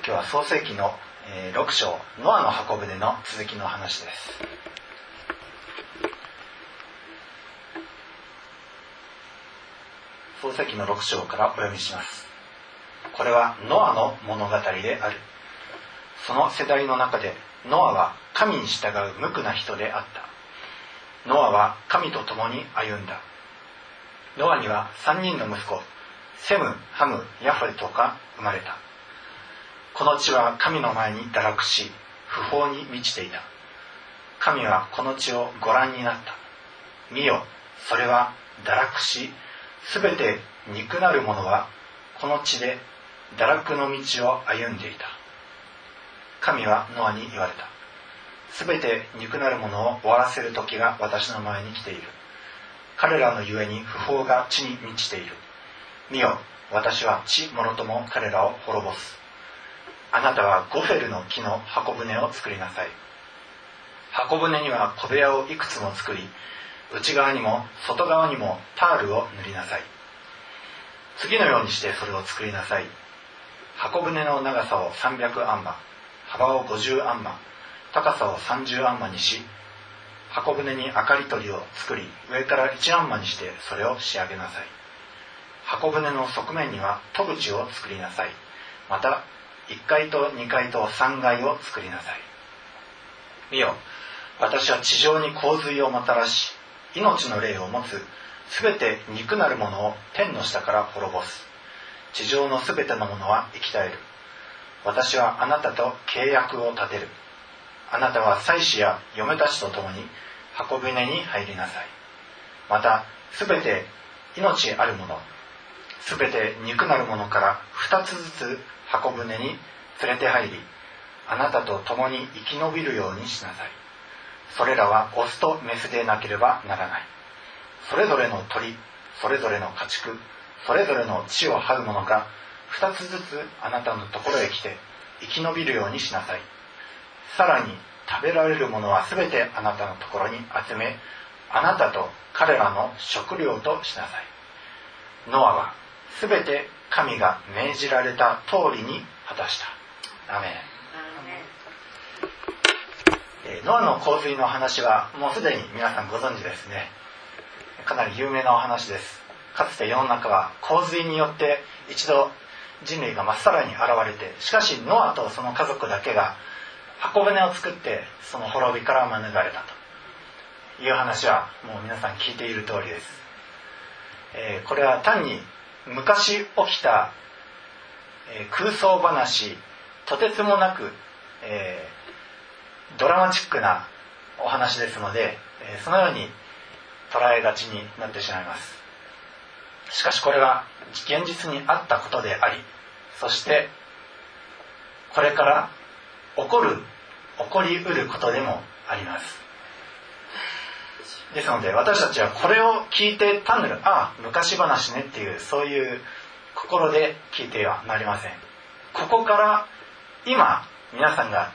日は創世記の6章ノアの箱舟の続きの話です。創世記の6章からお読みします。これはノアの物語である。その世代の中でノアは神に従う無垢な人であった。ノアは神と共に歩んだ。ノアには3人の息子、セム、ハム、ヤフェトが生まれた。この地は神の前に堕落し、不法に満ちていた。神はこの地をご覧になった。見よ、それは堕落し、すべて肉なる者はこの地で堕落の道を歩んでいた。神はノアに言われた。すべて肉なる者を終わらせる時が私の前に来ている。彼らのゆえに不法が地に満ちている。見よ、私は地もろとも彼らを滅ぼす。あなたはゴフェルの木の箱舟を作りなさい。箱舟には小部屋をいくつも作り、内側にも外側にもタールを塗りなさい。次のようにしてそれを作りなさい。箱舟の長さを300アンマ、幅を50アンマ、高さを30アンマにし、箱舟に明かり取りを作り、上から1アンマにしてそれを仕上げなさい。箱舟の側面には戸口を作りなさい。また1階と2階と3階を作りなさい。見よ、私は地上に洪水をもたらし、命の霊を持つすべて肉なるものを天の下から滅ぼす。地上のすべてのものは生き絶える。私はあなたと契約を立てる。あなたは妻子や嫁たちと共に箱舟に入りなさい。またすべて命あるもの、すべて肉なるものから2つずつ箱舟に連れて入り、あなたと共に生き延びるようにしなさい。それらはオスとメスでなければならない。それぞれの鳥、それぞれの家畜、それぞれの地を這う者が2つずつあなたのところへ来て生き延びるようにしなさい。さらに食べられるものはすべてあなたのところに集め、あなたと彼らの食料としなさい。ノアはすべて神が命じられた通りに果たした。アメン。ノアの洪水の話はもうすでに皆さんご存知ですね。かなり有名なお話です。かつて世の中は洪水によって一度人類がまっさらに現れて、しかしノアとその家族だけが箱舟を作ってその滅びから免れたという話はもう皆さん聞いている通りです。これは単に昔起きた空想話、とてつもなくドラマチックなお話ですので、そのように捉えがちになってしまいます。しかしこれは現実にあったことであり、そしてこれから起こりうることでもあります。ですので私たちはこれを聞いて単なる昔話ねっていうそういう心で聞いてはなりません。ここから今皆さんが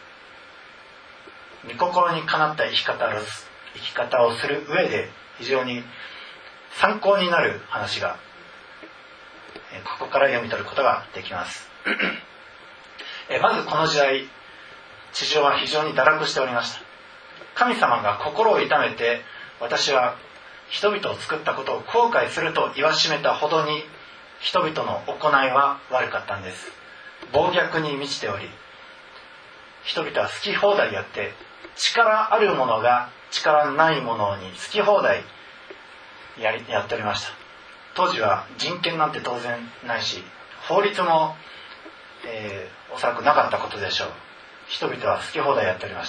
御心にかなった生き方をする上で非常に参考になる話がここから読み取ることができます。まずこの時代、地上は非常に堕落しておりました。神様が心を痛めて、私は人々を作ったことを後悔すると言わしめたほどに人々の行いは悪かったんです。暴虐に満ちており、人々は好き放題やって、力あるものが力ないものに好き放題やっておりました。当時は人権なんて当然ないし、法律も、おそらくなかったことでしょう。人々は好き放題やっておりました。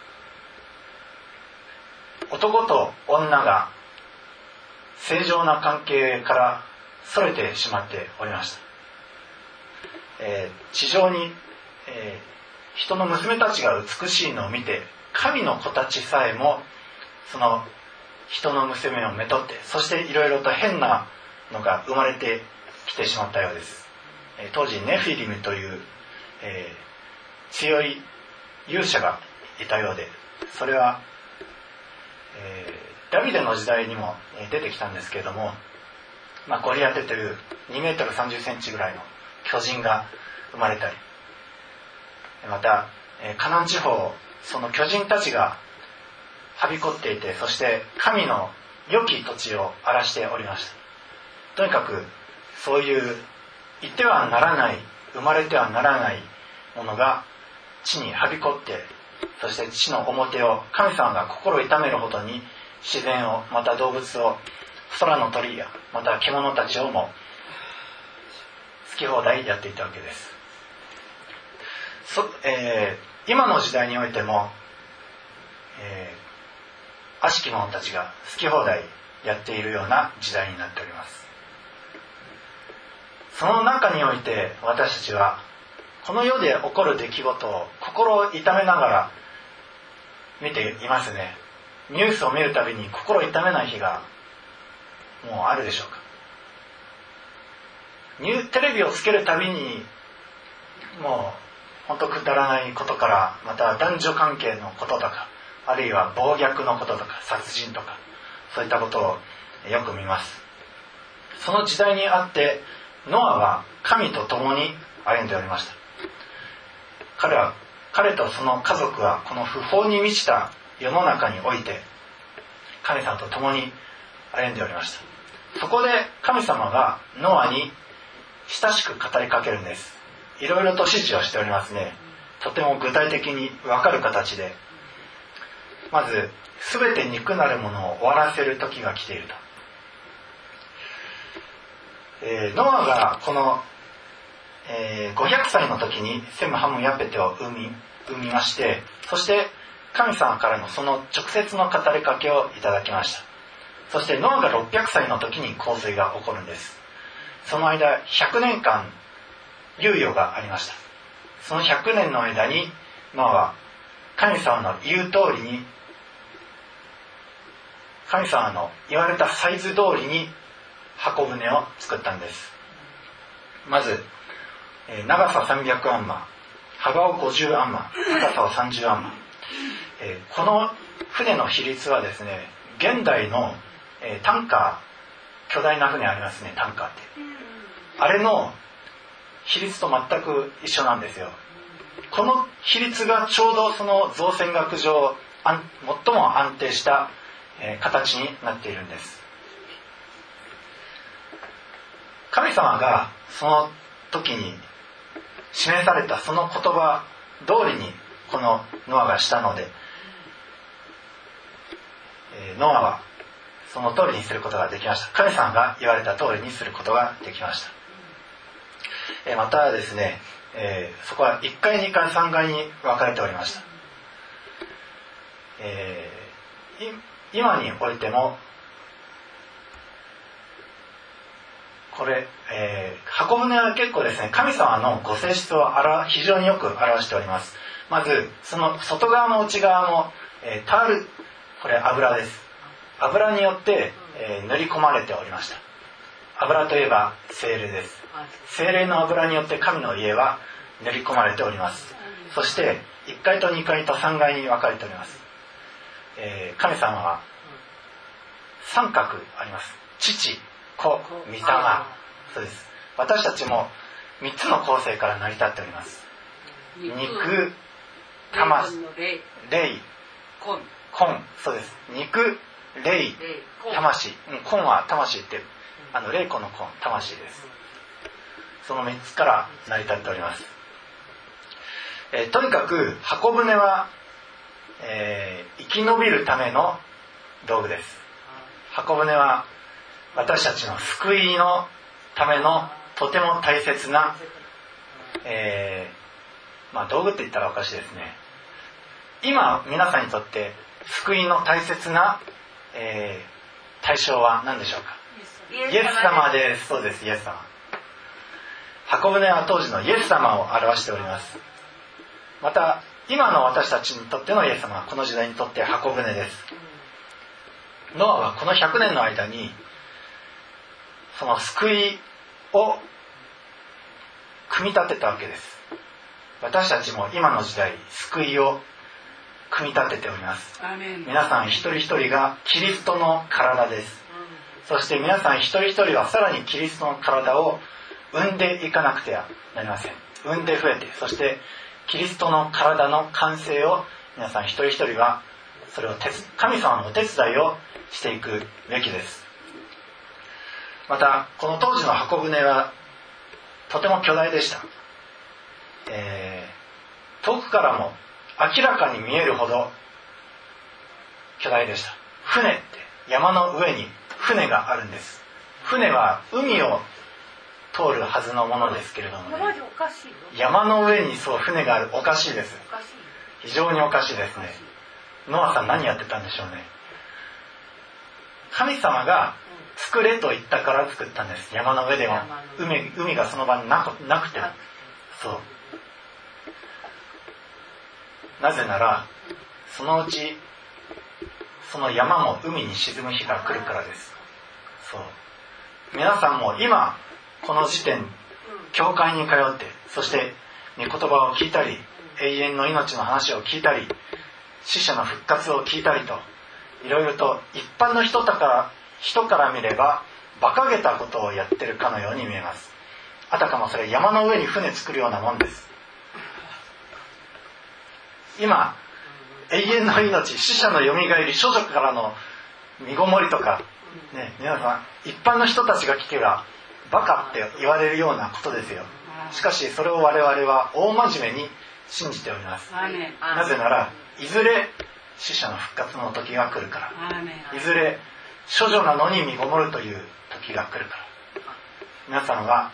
男と女が正常な関係からそれてしまっておりました。地上に、人の娘たちが美しいのを見て、神の子たちさえもその人の娘をめとって、そしていろいろと変なのが生まれてきてしまったようです。当時ネフィリムという、強い勇者がいたようで、それは、ダビデの時代にも出てきたんですけれども、ゴリアテという2メートル30センチぐらいの巨人が生まれたり、 またカナン地方、その巨人たちがはびこっていて、そして神の良き土地を荒らしておりました。とにかくそういういてはならない、生まれてはならないものが地にはびこって、そして地の表を神様が心痛めるほどに自然を、また動物を、空の鳥やまた獣たちをも好き放題やっていたわけです。今の時代においても、悪しき者たちが好き放題やっているような時代になっております。その中において私たちはこの世で起こる出来事を心を痛めながら見ていますね。ニュースを見るたびに心を痛めない日がもうあるでしょうか。テレビをつけるたびにもう本当くだらないことから、また男女関係のこととか、あるいは暴虐のこととか殺人とか、そういったことをよく見ます。その時代にあってノアは神と共に歩んでおりました。彼とその家族はこの不法に満ちた世の中において神様と共に歩んでおりました。そこで神様がノアに親しく語りかけるんです。いろいろと指示をしておりますね。とても具体的に分かる形で、まず全て肉なるものを終わらせる時が来ていると。ノアがこの、500歳の時にセムハムヤペテを産みまして、そして神様からのその直接の語りかけをいただきました。そしてノアが600歳の時に洪水が起こるんです。その間100年間猶予がありました。その100年の間にノアは神様の言う通りに、神様の言われたサイズ通りに箱舟を作ったんです。まず長さ300アンマ、幅を50アンマ、高さを30アンマ。この船の比率はですね、現代のタンカー、巨大な船ありますね、タンカーって、あれの比率と全く一緒なんですよ。この比率がちょうどその造船学上最も安定した形になっているんです。神様がその時に示されたその言葉通りにこのノアがしたので、ノアはその通りにすることができました。神様が言われた通りにすることができました。またですね、そこは1階2階3階に分かれておりました。今においてもこれ、箱舟は結構ですね、神様のご性質を非常によく表しております。まずその外側も内側も、タール、これ油です。油によって、塗り込まれておりました。油といえば聖霊です。聖霊の油によって神の家は塗り込まれております。そして1階と2階と3階に分かれております。神様は三角あります。父、子、御霊。そうです。私たちも3つの構成から成り立っております。肉、魂、霊、魂。そうです。肉、霊、魂。魂は魂って、霊魂の魂、魂です。その3つから成り立っております。とにかく箱舟は、生き延びるための道具です。箱舟は私たちの救いのためのとても大切な、道具って言ったらおかしいですね。今皆さんにとって救いの大切な、対象は何でしょうか。イエス様です。そうです、イエス様。箱舟は当時のイエス様を表しております。また今の私たちにとってのイエス様はこの時代にとって箱舟です。ノアはこの100年の間にその救いを組み立てたわけです。私たちも今の時代救いを組み立てております。皆さん一人一人がキリストの体です。そして皆さん一人一人はさらにキリストの体を生んでいかなくてはなりません。生んで増えて、そしてキリストの体の完成を皆さん一人一人がそれを神様のお手伝いをしていくべきです。またこの当時の箱舟はとても巨大でした。遠くからも明らかに見えるほど巨大でした。船って山の上に船があるんです。船は海を通るはずのものですけれども、ね、山の上にそう船がある。おかしいです。非常におかしいですね。ノアさん何やってたんでしょうね。神様が作れと言ったから作ったんです。山の上でも海がその場になくても。そうなぜならそのうちその山も海に沈む日が来るからです。そう皆さんも今この時点教会に通って、そして御言葉を聞いたり、永遠の命の話を聞いたり、死者の復活を聞いたりと、いろいろと一般の人から見れば馬鹿げたことをやってるかのように見えます。あたかもそれ山の上に船作るようなもんです。今永遠の命、死者のよみがえり、処女からの身ごもりとか、ね、皆さん一般の人たちが聞けばバカって言われるようなことですよ。しかしそれを我々は大真面目に信じております。なぜならいずれ死者の復活の時が来るから、いずれ処女なのに身ごもるという時が来るから。皆さんは、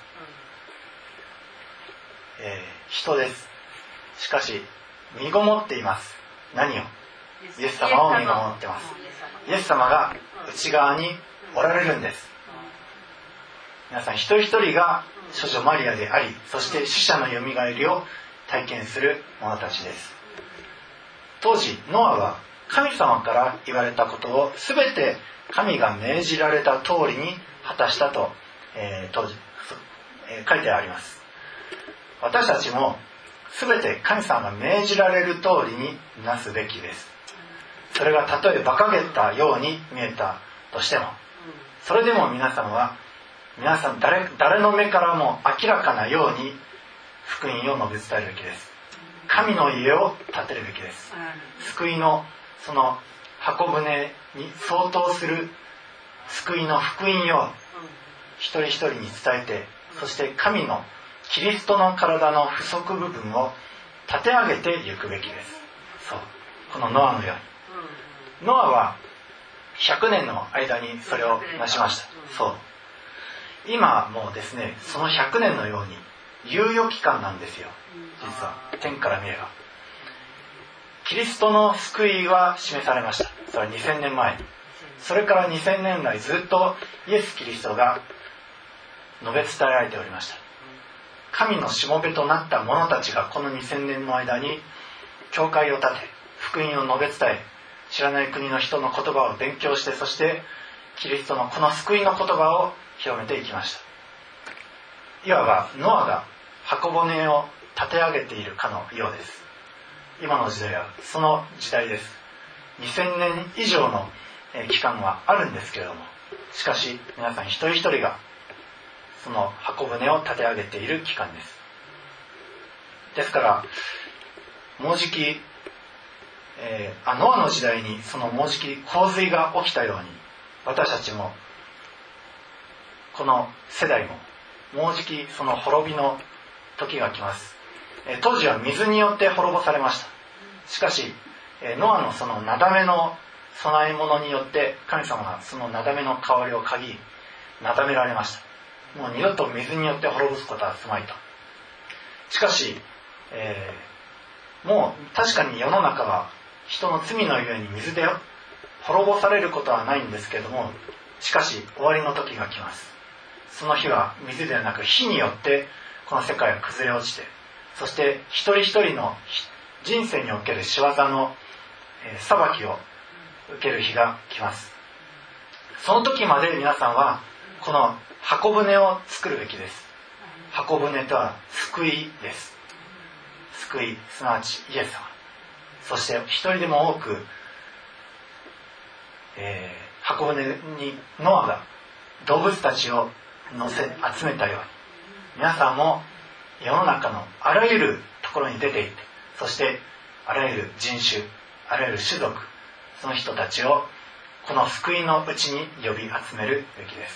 人です。しかし身ごもっています。何を？イエス様を身ごもってます。イエス様が内側におられるんです。皆さん一人一人が処女マリアであり、そして死者のよみがえりを体験する者たちです。当時ノアは神様から言われたことを全て神が命じられた通りに果たしたと、当時、書いてあります。私たちも全て神様が命じられる通りになすべきです。それがたとえ馬鹿げたように見えたとしても、それでも皆さん誰の目からも明らかなように福音を述べ伝えるべきです。神の家を建てるべきです。救いのその箱舟に相当する救いの福音を一人一人に伝えて、そして神のキリストの体の不足部分を立て上げていくべきです。そう、このノアのように。ノアは100年の間にそれを成しました。そう、今もうですね、その100年のように猶予期間なんですよ。実は天から見ればキリストの救いは示されました。それは2000年前。それから2000年来ずっとイエス・キリストが述べ伝えられておりました。神のしもべとなった者たちがこの2000年の間に教会を建て、福音を述べ伝え、知らない国の人の言葉を勉強して、そしてキリストのこの救いの言葉を広めていきました。いわばノアが箱舟を立て上げているかのようです。今の時代はその時代です。2000年以上の期間はあるんですけれども、しかし皆さん一人一人がその箱舟を立て上げている期間です。ですからもうじき、ノアの時代にそのもうじき洪水が起きたように、私たちもこの世代ももうじきその滅びの時が来ます。当時は水によって滅ぼされました。しかしノアのそのなだめの供え物によって神様がそのなだめの香りを嗅ぎ、なだめられました。もう二度と水によって滅ぼすことはすまいと。しかし、もう確かに世の中は人の罪のゆえに水で滅ぼされることはないんですけれども、しかし終わりの時が来ます。その日は水ではなく火によってこの世界は崩れ落ちて、そして一人一人の人生における仕業の裁きを受ける日が来ます。その時まで皆さんはこの箱舟を作るべきです。箱舟とは救いです。救い、すなわちイエス様。そして一人でも多く、箱舟にノアが動物たちを乗せ集めたように、皆さんも世の中のあらゆるとところに出て行って、そしてあらゆる人種、あらゆる種族、その人たちをこの救いのうちに呼び集めるべきです。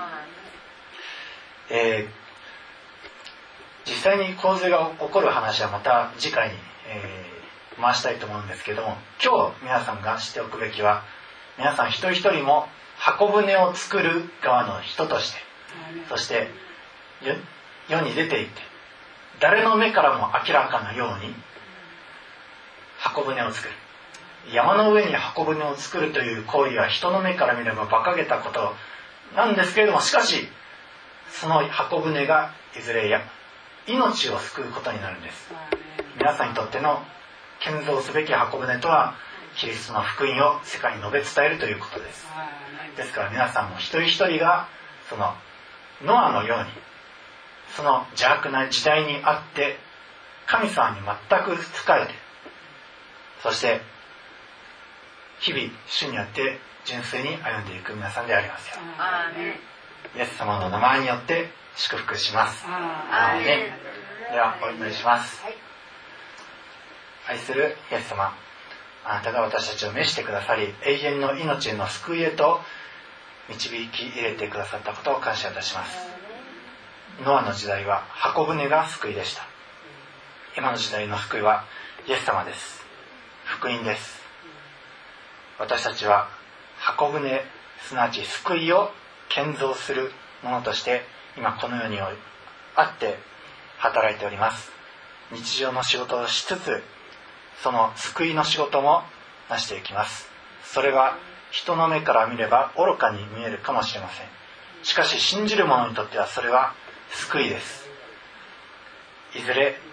実際に洪水が起こる話はまた次回に、回したいと思うんですけども、今日皆さんが知っておくべきは、皆さん一人一人も箱舟を作る側の人として、そして世に出て行って誰の目からも明らかなように箱舟を作る。山の上に箱舟を作るという行為は人の目から見れば馬鹿げたことなんですけれども、しかしその箱舟がいずれ命を救うことになるんです。皆さんにとっての建造すべき箱舟とは、キリストの福音を世界に述べ伝えるということです。ですから皆さんも一人一人がそのノアのように、その邪悪な時代にあって神様に全く仕えて、そして日々主によって純粋に歩んでいく皆さんでありますように。イエス様の名前によって祝福します。アーメン。ではお祈りします。愛するイエス様、あなたが私たちを召してくださり、永遠の命への救いへと導き入れてくださったことを感謝いたします。ノアの時代は箱舟が救いでした。今の時代の救いはイエス様です。福音です。私たちは箱舟、すなわち救いを建造するものとして今この世にあって働いております。日常の仕事をしつつ、その救いの仕事もなしていきます。それは人の目から見れば愚かに見えるかもしれません。しかし信じる者にとってはそれは救いです。いずれ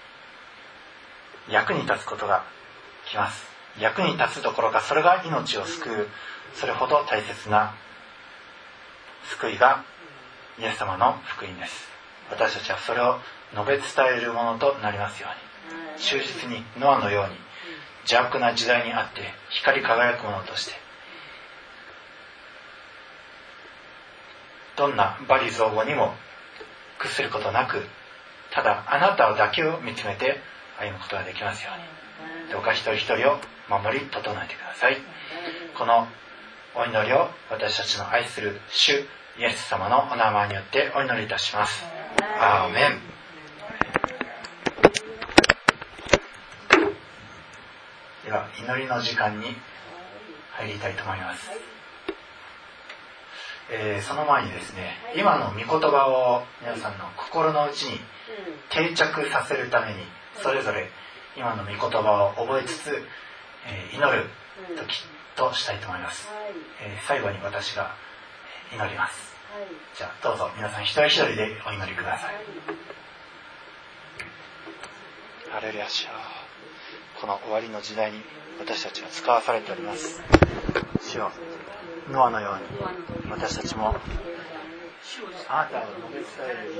役に立つことが来ます。役に立つどころか、それが命を救う、それほど大切な救いがイエス様の福音です。私たちはそれを述べ伝えるものとなりますように、忠実にノアのように邪悪な時代にあって光り輝くものとして、どんな罵詈雑言にも屈することなく、ただあなただけを見つめて歩むことができますように、どうか一人一人を守り整えてください。このお祈りを私たちの愛する主イエス様のお名前によってお祈りいたします。アーメン。では祈りの時間に入りたいと思います。その前にですね、今の御言葉を皆さんの心の内に定着させるために、それぞれ今の御言葉を覚えつつ、祈る時としたいと思います。最後に私が祈ります。じゃあどうぞ皆さん一人一人でお祈りください。ハレルヤ、主よ、この終わりの時代に私たちは使わされております。主よ、ノアのように私たちもあなたを述べ伝える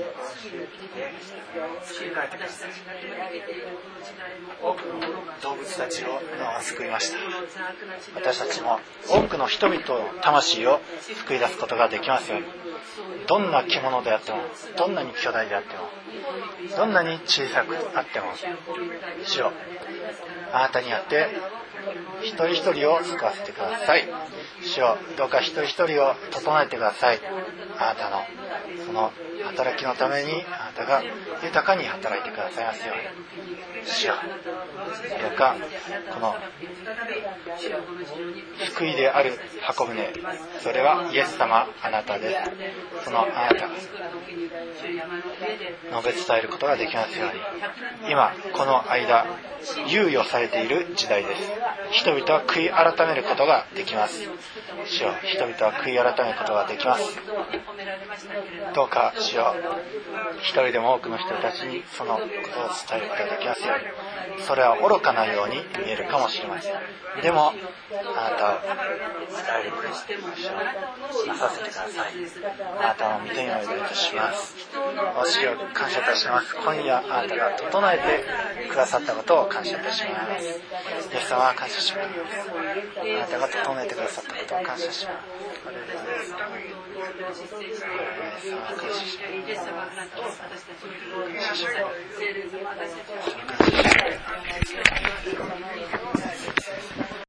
作り変えてください。多くの動物たちをノアは救いました。私たちも多くの人々の魂を救い出すことができますように。どんな獣であっても、どんなに巨大であっても、どんなに小さくあっても、主よ、あなたによって一人一人を救わせてください。主よ、どうか一人一人を整えてください。あなたのその働きのためにあなたが豊かに働いてくださいますように。主よ、どうかこの救いである箱舟、それはイエス様、あなたです。そのあなたが述べ伝えることができますように。今この間猶予されている時代です。人々は悔い改めることができます。主よ、人々は悔い改めることができます。どうか主よ、一人でも多くの人たちにそのことを伝えることができますように。それは愚かなように見えるかもしれません。でもあなたを伝えることを主よ、なさせてください。あなたの御手にお祈りいたします。お主を感謝いたします。今夜あなたが整えてくださったことを感謝いたします。イエス様は感謝します。あなたが整えてくださったことを感謝します。イエス様は感謝します。 私たちの希望を聖霊に私たちを励まし